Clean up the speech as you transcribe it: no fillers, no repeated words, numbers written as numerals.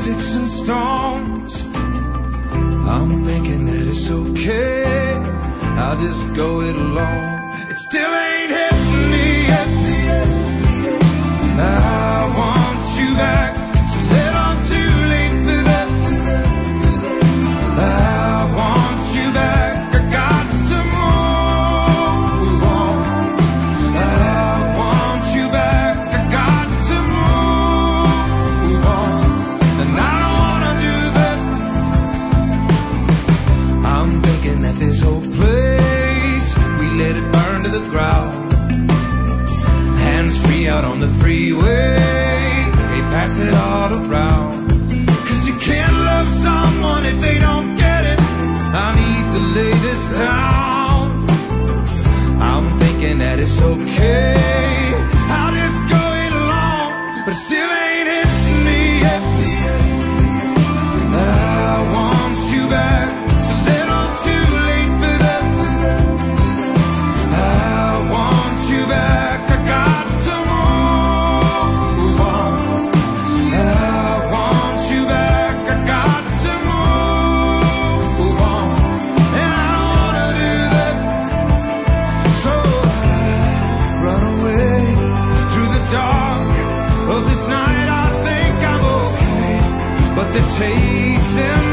sticks and stones. I'm thinking that it's okay, I'll just go it alone. It still ain't hit me yet. I want you back. It's a little too late for that. I want you back. I got to move on. I want you back. I got to move on. And I don't wanna do that. I'm thinking that this whole place, we let it burn to the ground. Hands free out on the freeway, they pass it all around. 'Cause you can't love someone if they don't get it. I need to lay this down. I'm thinking that it's okay, I'll just go it along. But it still ain't hit me yet. I want you back. It's a little too late for that. I want you back. I got to move on. I want you back. I got to move on. And I don't wanna do that. So I run away through the dark of this night. I think I'm okay, but they're chasing